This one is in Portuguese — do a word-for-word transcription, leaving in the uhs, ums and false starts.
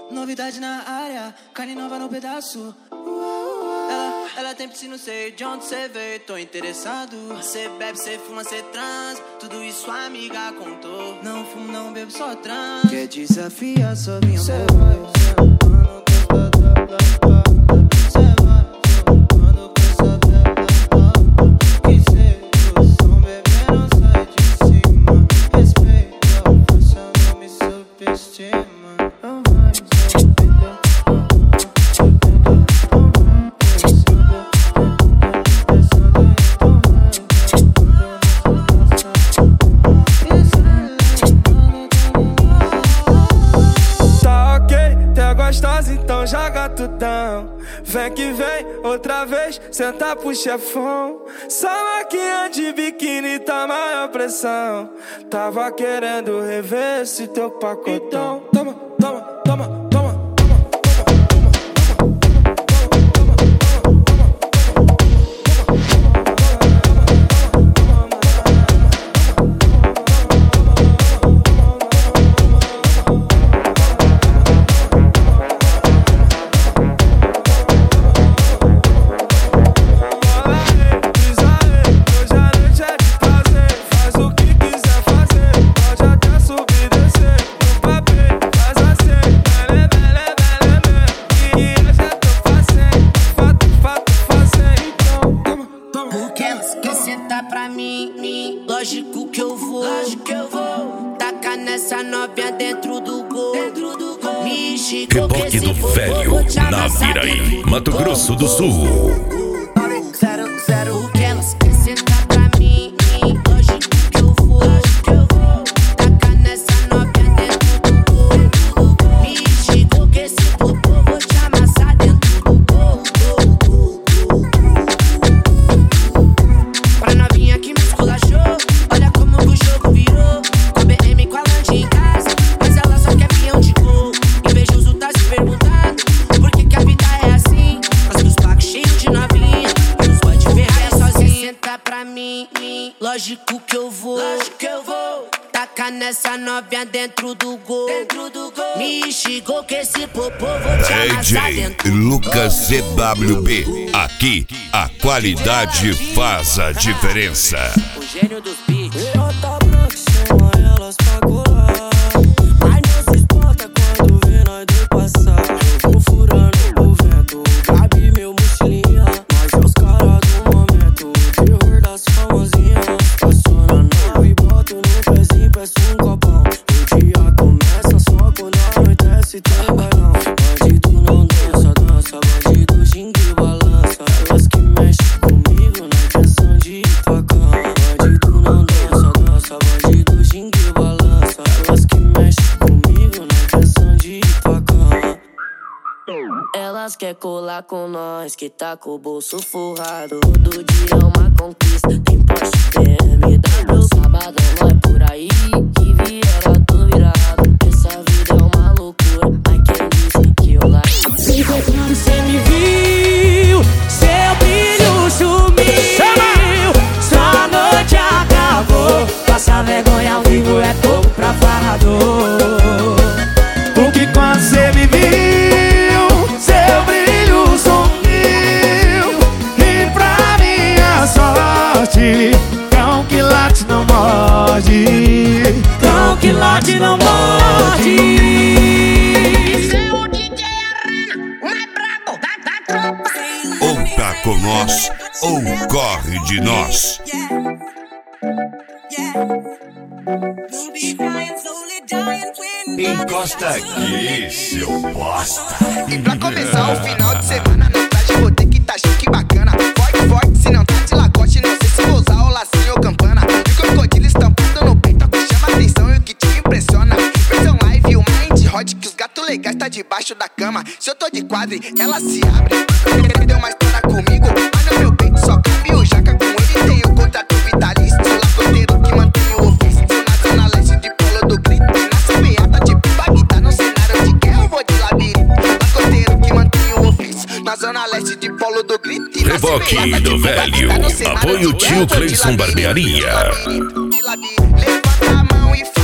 Novidade na área, carne nova no pedaço. Ela, ela tem piscina, não sei de onde cê veio, tô interessado. Cê bebe, cê fuma, cê trans, tudo isso a amiga contou. Não fumo, não bebo, só trans. Quer desafiar, só vem cê vai. Então joga tudão, vem que vem, outra vez, senta pro chefão. Só maquinha de biquíni tá maior pressão. Tava querendo rever esse teu pacotão. Toma, toma, toma. Lógico que eu vou, lógico que eu vou tacar nessa novinha dentro do gol, dentro do gol. Me esticou que esse do velho na Viraí, Mato Grosso do Sul. Zero, zero, o que elas querem sentar pra mim. Lógico que eu vou, lógico que eu vou tacar nessa novinha dentro do gol. Me esticou que esse popô vou te amassar dentro do gol. Pra novinha que me esculachou, olha como que o jogo virou. Com a B M com a lanche em casa, mas ela só quer pinhão de gol. Invejoso tá se perguntando por que que a vida é assim. Mas os pacos cheios de novinha, os boy de ferrar sozinho. Senta pra mim, lógico que eu vou, lógico que eu vou tacar nessa novinha dentro do gol, dentro do gol. Me instigou que esse popô vou te amassar dentro D J Lucas C W B, aqui a qualidade faz a diferença. O gênio dos beats. Tá branca, chama elas pra colar, mas não se espanta quando vê nós dois passar. Eu vou furando o vento, cabe meu mochilinha, mas é os caras do momento, o terror das famosinhas. Estaciona não e boto no pezinho, peço um copão. O dia começa só quando anoitece, tem bailão. Bandido não dança, dança, bandido ginga e balança. Elas que mexem comigo na intenção de facão. Bandido não dança, dança, bandido ginga e balança. Elas que mexem comigo na intenção de facão. Elas quer colar com nós, que tá com o bolso forrado. Todo dia é uma conquista, tem Porsche, B M W. Sabadão não é por aí, que viera tô virado. Essa vida é uma loucura, ai quem disse que eu largo. Se foi quando cê me viu, seu brilho sumiu. Sua noite acabou, passar vergonha ao vivo é pouco pra falador. Porque quando cê me viu, seu brilho sumiu. E pra minha sorte, cão que late não morde, cão que late não morde. Seu D J Arena, o mais brabo da, da tropa. Ou tá com nós, ou corre de nós. Encosta aqui, seu bosta. E pra começar o final de semana no traje vou ter que tá chique bacana. Forte, forte, se não tá de lacoste, não sei se vou usar o lacinho ou campana. E crocodilo estampado no peito, que chama atenção e o que te impressiona. Versão live, o mind hot, que os gatos legais tá debaixo da cama. Se eu tô de quadre, ela se abre. Deu uma história comigo, mas no meu peito só cabe o jaca. Com ele tem o contrato vitalício, lacoteiro que mantém o ofício. Na zona leste de Polo do Grito, na C B A tá tipo Bagdá. No cenário de guerra eu vou de labirinto. Lacoteiro que mantém o ofício, na zona leste de Polo do Grito. Reboque do velho, apoio tio Cleison Barbearia. Levanta a mão e